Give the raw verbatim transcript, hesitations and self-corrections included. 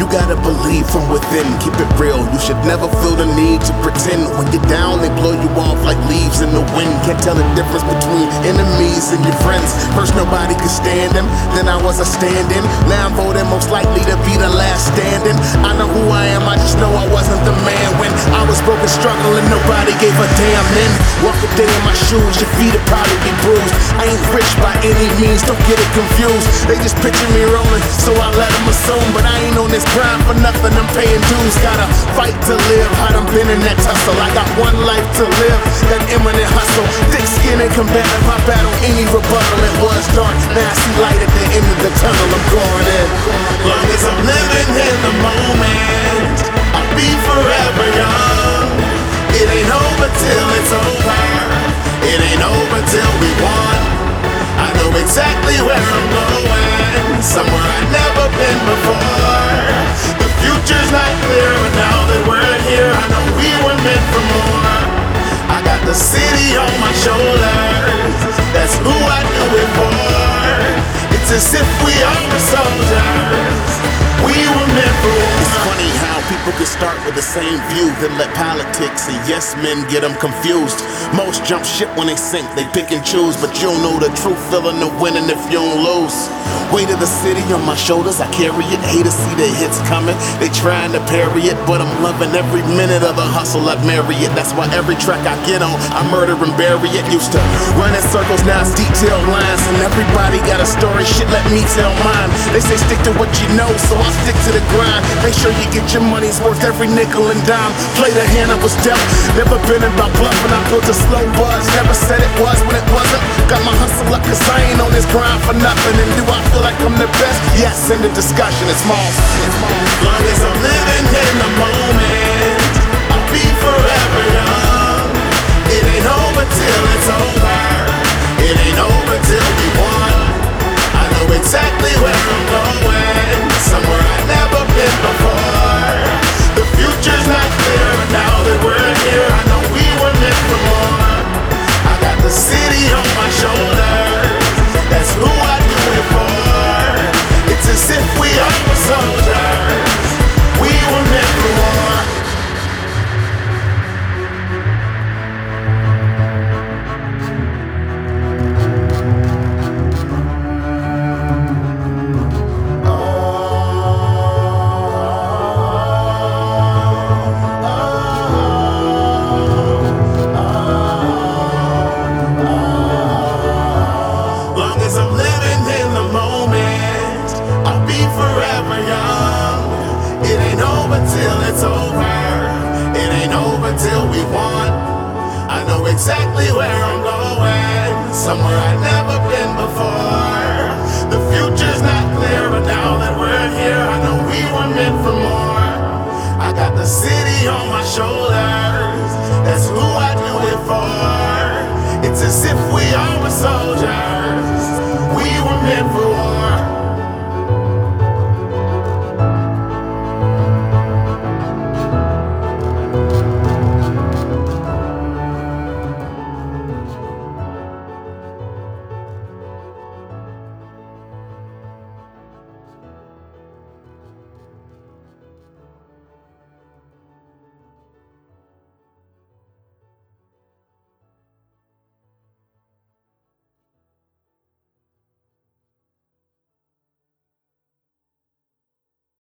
gotta believe from within, keep it real. You should never feel the need to pretend. When you're down, they blow you off like leaves in the wind. Can't tell the difference between enemies and your friends. First nobody could stand him, then I was a stand-in. Now I'm voting most likely to be the last standing. I know who I am, I just know I wasn't the man when I was broke and struggling, nobody gave a damn then. Walk a day in my shoes, your feet would probably be bruised. I ain't rich by any means, don't get it confused. They just picture me rolling, so I let them assume. But I ain't on this grind for nothing, I'm paying dues. Gotta fight to live, I done been in that tussle. I got one life to live, that imminent hustle. Thick skin and combative, I battle any rebuttal. It was dark, now I see light at the end of the tunnel. I'm going in. Long as I'm living in the moment, I'll be forever young. It ain't over till it's over. It ain't over till we won. I know exactly where I'm going, somewhere I've never been before. The future's not clear, but now that we're here, I know we were meant for more. I got the city on my shoulders, that's who I do it for. It's as if we are the soldiers, we were meant for war. It's funny how people can start with the same view, then let politics and yes men get them confused. Most jump ship when they sink, they pick and choose, but you don't know the true feeling of winning if you don't lose. Weight of the city on my shoulders, I carry it. Haters see the hits coming, they trying to parry it, but I'm loving every minute of the hustle, I'd marry it. That's why every track I get on, I murder and bury it. Used to run in circles, now it's detailed lines, and everybody got a story, shit let me tell mine. They say stick to what you know, so I'll stick to the grind. Make sure you get your money's worth, every nickel and dime. Play the hand I was dealt, never been about bluffing. I built a slow buzz, never said it was when it wasn't. Got my hustle up cause I ain't on this grind for nothing. And do I feel like I'm the best? Yes, in the discussion, it's small. Long as I'm living in the moment, I'll be forever young. It ain't over till it's over. It ain't over till we won. I know exactly where I'm going, somewhere I've never been before. The future's not clear, but now that we're here, I know we were meant for more. I got the city on my shoulders, that's who I do it for. It's as if we are the soldiers, we were meant for war. Till it's over, it ain't over till we won. I know exactly where I'm going, somewhere I've never been before.